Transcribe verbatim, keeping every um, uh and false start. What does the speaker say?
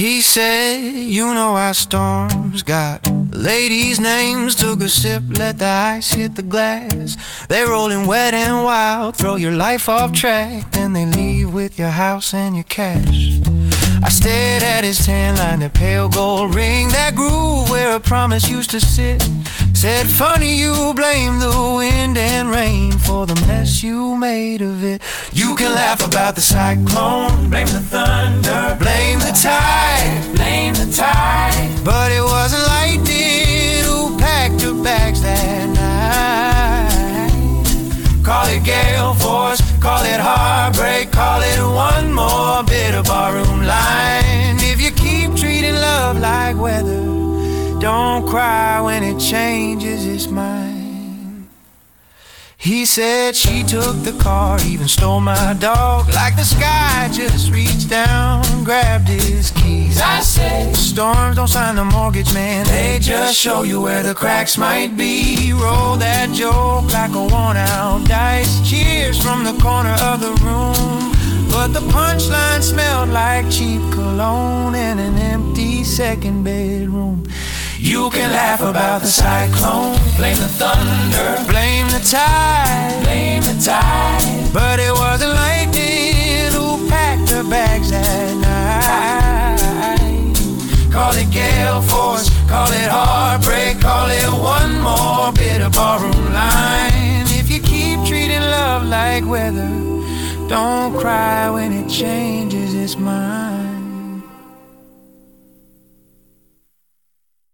He said, you know how storms got ladies' names. Took a sip, let the ice hit the glass. They rolling wet and wild, throw your life off track. Then they leave with your house and your cash. I stared at his tan line, the pale gold ring, that groove where a promise used to sit. Said, funny you blame the wind and rain for the mess you made of it. You can laugh about the cyclone, blame the thunder, blame the tide, blame the tide. But it wasn't lightning who packed her bags that night. Call it gale force, call it heartbreak, call it one more bit of barroom line. If you keep treating love like weather, don't cry when it changes its mind. He said she took the car, even stole my dog. Like the sky just reached down, grabbed his keys. I said, storms don't sign the mortgage, man, they just show you where the cracks might be. Roll that joke like a worn out dice. Cheers from the corner of the room, but the punchline smelled like cheap cologne in an empty second bedroom. You can laugh about the cyclone, blame the thunder, blame the tide, blame the tide. But it wasn't lightning who packed her bags that night. Call it gale force, call it heartbreak, call it one more bit of barroom line. If you keep treating love like weather, don't cry when it changes its mind.